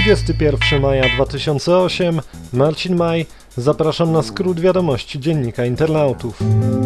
21 maja 2008, Marcin Maj, zapraszam na skrót wiadomości Dziennika Internautów.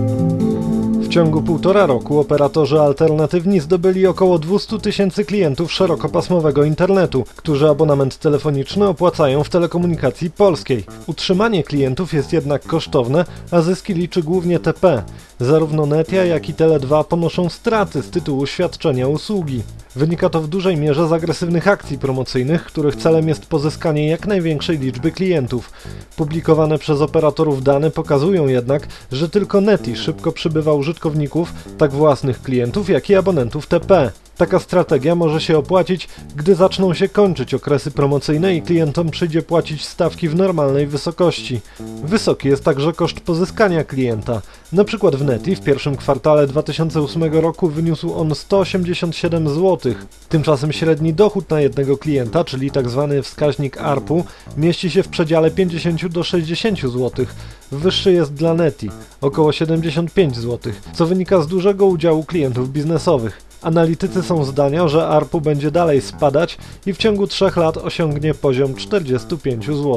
W ciągu 1,5 roku operatorzy alternatywni zdobyli około 200 000 klientów szerokopasmowego internetu, którzy abonament telefoniczny opłacają w telekomunikacji polskiej. Utrzymanie klientów jest jednak kosztowne, a zyski liczy głównie TP. Zarówno Netia, jak i Tele2 ponoszą straty z tytułu świadczenia usługi. Wynika to w dużej mierze z agresywnych akcji promocyjnych, których celem jest pozyskanie jak największej liczby klientów. Publikowane przez operatorów dane pokazują jednak, że tylko Neti szybko przybywa użytkowników, tak własnych klientów, jak i abonentów TP. Taka strategia może się opłacić, gdy zaczną się kończyć okresy promocyjne i klientom przyjdzie płacić stawki w normalnej wysokości. Wysoki jest także koszt pozyskania klienta. Na przykład w Neti w pierwszym kwartale 2008 roku wyniósł on 187 zł. Tymczasem średni dochód na jednego klienta, czyli tzw. wskaźnik ARPU, mieści się w przedziale 50 do 60 zł. Wyższy jest dla Neti, około 75 zł, co wynika z dużego udziału klientów biznesowych. Analitycy są zdania, że ARPU będzie dalej spadać i w ciągu 3 lat osiągnie poziom 45 zł.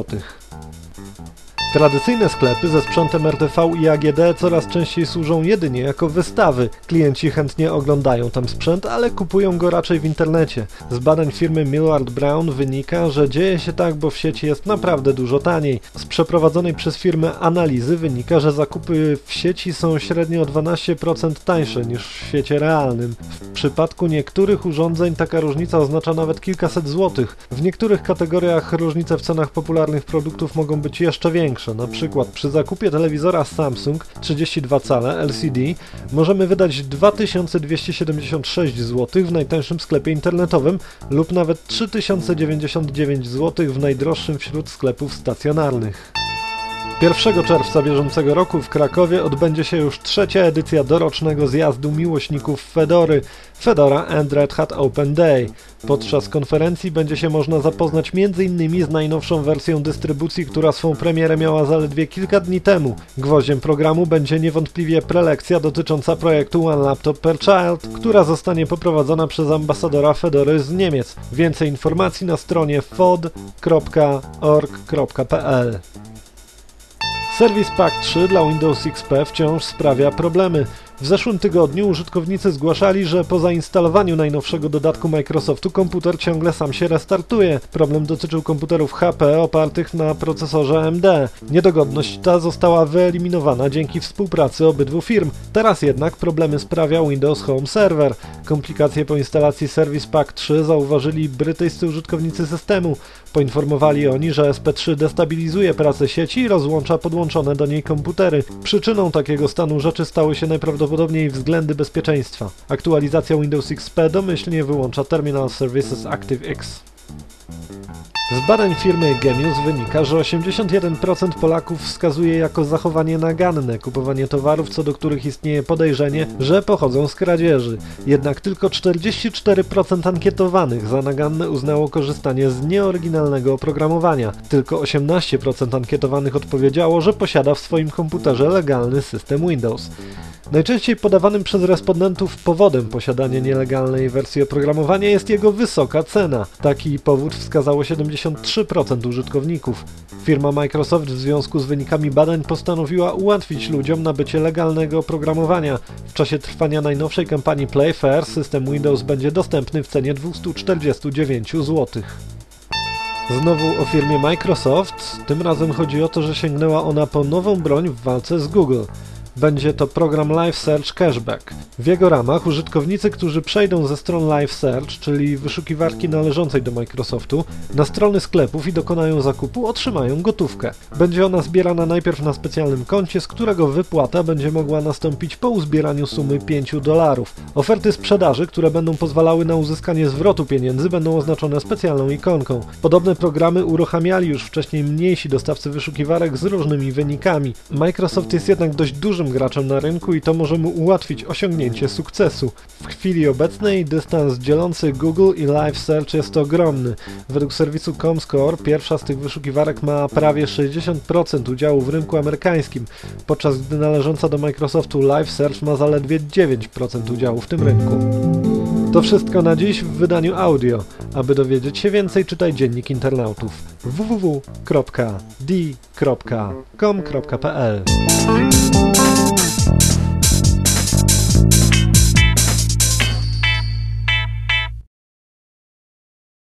Tradycyjne sklepy ze sprzętem RTV i AGD coraz częściej służą jedynie jako wystawy. Klienci chętnie oglądają tam sprzęt, ale kupują go raczej w internecie. Z badań firmy Millward Brown wynika, że dzieje się tak, bo w sieci jest naprawdę dużo taniej. Z przeprowadzonej przez firmę analizy wynika, że zakupy w sieci są średnio o 12% tańsze niż w świecie realnym. W przypadku niektórych urządzeń taka różnica oznacza nawet kilkaset złotych. W niektórych kategoriach różnice w cenach popularnych produktów mogą być jeszcze większe. Na przykład przy zakupie telewizora Samsung 32 cale LCD możemy wydać 2276 zł w najtańszym sklepie internetowym lub nawet 3099 zł w najdroższym wśród sklepów stacjonarnych. 1 czerwca bieżącego roku w Krakowie odbędzie się już 3. edycja dorocznego zjazdu miłośników Fedory, Fedora and Red Hat Open Day. Podczas konferencji będzie się można zapoznać m.in. z najnowszą wersją dystrybucji, która swą premierę miała zaledwie kilka dni temu. Gwoździem programu będzie niewątpliwie prelekcja dotycząca projektu One Laptop per Child, która zostanie poprowadzona przez ambasadora Fedory z Niemiec. Więcej informacji na stronie fod.org.pl. Service Pack 3 dla Windows XP wciąż sprawia problemy. W zeszłym tygodniu użytkownicy zgłaszali, że po zainstalowaniu najnowszego dodatku Microsoftu komputer ciągle sam się restartuje. Problem dotyczył komputerów HP opartych na procesorze AMD. Niedogodność ta została wyeliminowana dzięki współpracy obydwu firm. Teraz jednak problemy sprawia Windows Home Server. Komplikacje po instalacji Service Pack 3 zauważyli brytyjscy użytkownicy systemu. Poinformowali oni, że SP3 destabilizuje pracę sieci i rozłącza podłączone do niej komputery. Przyczyną takiego stanu rzeczy stały się najprawdopodobniej względy bezpieczeństwa. Aktualizacja Windows XP domyślnie wyłącza Terminal Services ActiveX. Z badań firmy Gemius wynika, że 81% Polaków wskazuje jako zachowanie naganne kupowanie towarów, co do których istnieje podejrzenie, że pochodzą z kradzieży. Jednak tylko 44% ankietowanych za naganne uznało korzystanie z nieoryginalnego oprogramowania. Tylko 18% ankietowanych odpowiedziało, że posiada w swoim komputerze legalny system Windows. Najczęściej podawanym przez respondentów powodem posiadania nielegalnej wersji oprogramowania jest jego wysoka cena. Taki powód wskazało 73% użytkowników. Firma Microsoft w związku z wynikami badań postanowiła ułatwić ludziom nabycie legalnego oprogramowania. W czasie trwania najnowszej kampanii Play Fair system Windows będzie dostępny w cenie 249 zł. Znowu o firmie Microsoft, tym razem chodzi o to, że sięgnęła ona po nową broń w walce z Google. Będzie to program Live Search Cashback. W jego ramach użytkownicy, którzy przejdą ze stron Live Search, czyli wyszukiwarki należącej do Microsoftu, na strony sklepów i dokonają zakupu, otrzymają gotówkę. Będzie ona zbierana najpierw na specjalnym koncie, z którego wypłata będzie mogła nastąpić po uzbieraniu sumy $5. Oferty sprzedaży, które będą pozwalały na uzyskanie zwrotu pieniędzy, będą oznaczone specjalną ikonką. Podobne programy uruchamiali już wcześniej mniejsi dostawcy wyszukiwarek z różnymi wynikami. Microsoft jest jednak dość dużym graczem na rynku i to może mu ułatwić osiągnięcie sukcesu. W chwili obecnej dystans dzielący Google i Live Search jest ogromny. Według serwisu Comscore pierwsza z tych wyszukiwarek ma prawie 60% udziału w rynku amerykańskim, podczas gdy należąca do Microsoftu Live Search ma zaledwie 9% udziału w tym rynku. To wszystko na dziś w wydaniu audio. Aby dowiedzieć się więcej, czytaj Dziennik Internautów www.d.com.pl